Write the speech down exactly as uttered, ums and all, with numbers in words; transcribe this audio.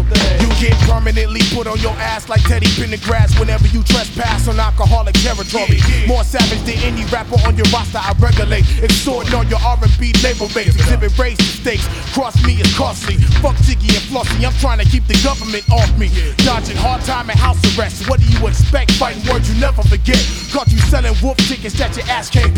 You get permanently put on your ass like Teddy Pendergrass whenever you trespass on alcoholic territory. More savage than any rapper on your roster, I regulate. Extorting on your R and B label mates. Exhibit raise the stakes. Cross me is costly. Fuck Jiggy and Flossy, I'm trying to keep the government off me. Dodging hard time and house arrest. What do you expect? Fighting words you never forget. Caught you selling wolf tickets that your ass can't pay.